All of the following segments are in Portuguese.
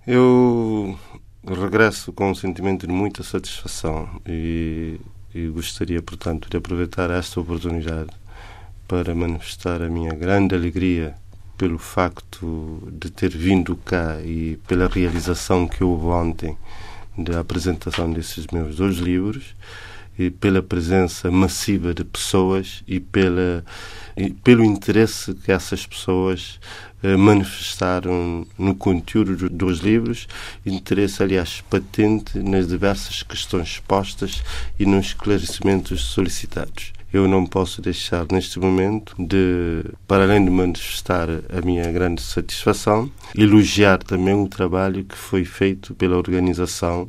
Eu regresso com um sentimento de muita satisfação e gostaria, portanto, de aproveitar esta oportunidade para manifestar a minha grande alegria pelo facto de ter vindo cá e pela realização que houve ontem da apresentação desses meus 2 livros, e pela presença massiva de pessoas e pelo interesse que essas pessoas manifestaram no conteúdo dos livros, interesse, aliás, patente nas diversas questões postas e nos esclarecimentos solicitados. Eu não posso deixar, neste momento, para além de manifestar a minha grande satisfação, elogiar também o trabalho que foi feito pela organização,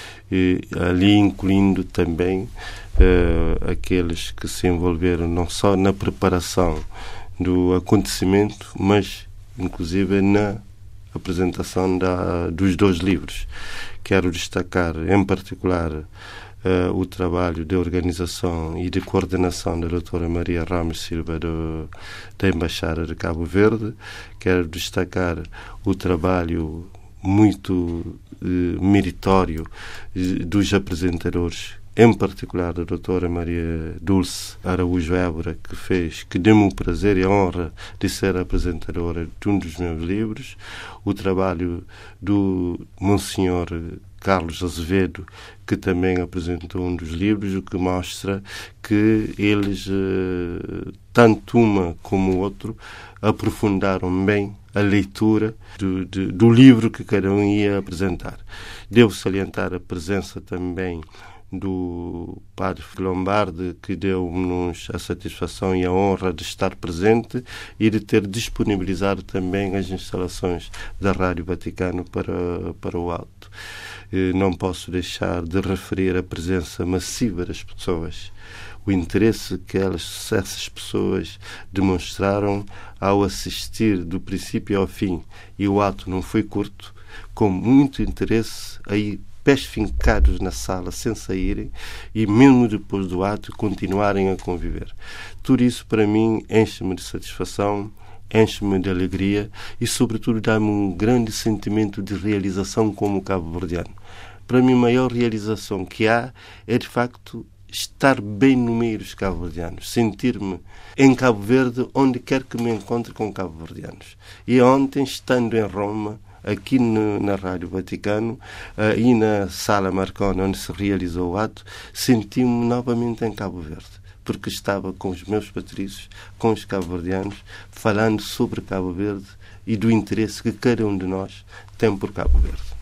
ali incluindo também aqueles que se envolveram não só na preparação do acontecimento, mas inclusive na apresentação dos 2 livros. Quero destacar, em particular, o trabalho de organização e de coordenação da doutora Maria Ramos Silva da Embaixada de Cabo Verde. Quero destacar o trabalho muito meritório dos apresentadores, em particular da doutora Maria Dulce Araújo Évora, que deu-me o prazer e a honra de ser apresentadora de um dos meus livros, o trabalho do Monsenhor Carlos Azevedo, que também apresentou um dos livros, o que mostra que eles, tanto uma como o outro, aprofundaram bem a leitura do livro que cada um ia apresentar. Devo salientar a presença também do Padre Lombardi, que deu-nos a satisfação e a honra de estar presente e de ter disponibilizado também as instalações da Rádio Vaticano para o alto. Não posso deixar de referir a presença massiva das pessoas, o interesse que essas pessoas demonstraram ao assistir do princípio ao fim, e o ato não foi curto, com muito interesse, aí pés fincados na sala sem saírem e mesmo depois do ato continuarem a conviver. Tudo isso para mim enche-me de satisfação, enche-me de alegria e sobretudo dá-me um grande sentimento de realização como cabo-verdiano. Para mim a maior realização que há é de facto estar bem no meio dos cabo-verdianos, sentir-me em Cabo Verde onde quer que me encontre com cabo-verdianos. E ontem, estando em Roma, aqui na Rádio Vaticano e na Sala Marconi, onde se realizou o ato, senti-me novamente em Cabo Verde, porque estava com os meus patrícios, com os cabo-verdianos, falando sobre Cabo Verde e do interesse que cada um de nós tem por Cabo Verde.